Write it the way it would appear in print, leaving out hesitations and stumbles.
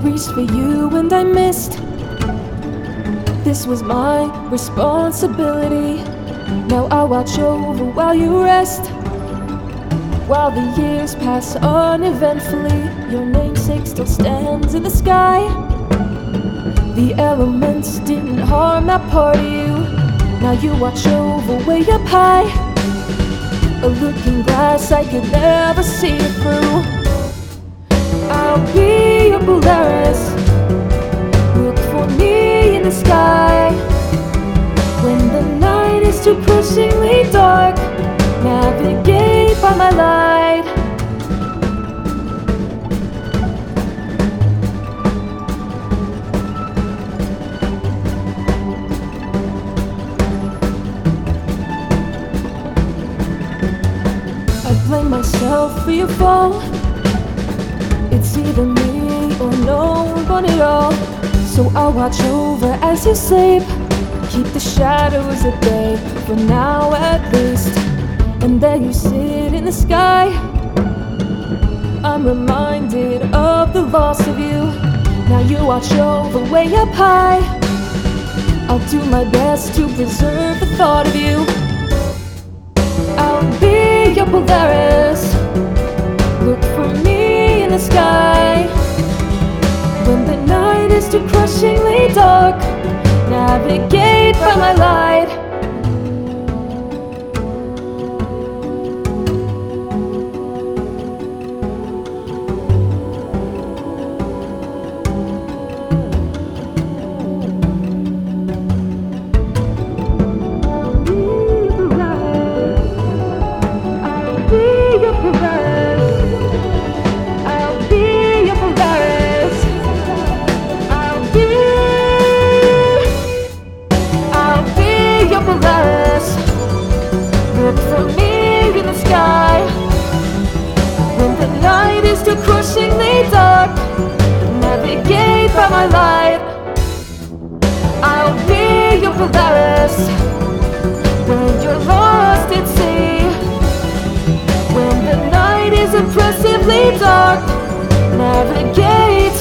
reached for you and I missed. This was my responsibility. Now I watch over while you rest. While the years pass uneventfully, your namesake still stands in the sky. The elements didn't harm that part of you. Now you watch over way up high. A looking glass I could never see it through. I'll be your Polaris. Look for me in the sky. When the night is too crushingly dark, navigate by my light. I blame myself for your fall. It's either me or no one at all. So I'll watch over as you sleep. Keep the shadows at bay, for now at least. And there you sit in the sky. I'm reminded of the loss of you. Now you watch over way up high. I'll do my best to preserve the thought of you. I'll be your Polaris. Look for me in the sky. When the night is too crushingly dark, navigate by my light. Look for me in the sky. When the night is too crushingly dark, navigate by my light. I'll be your Polaris. When you're lost at sea, when the night is oppressively dark, navigate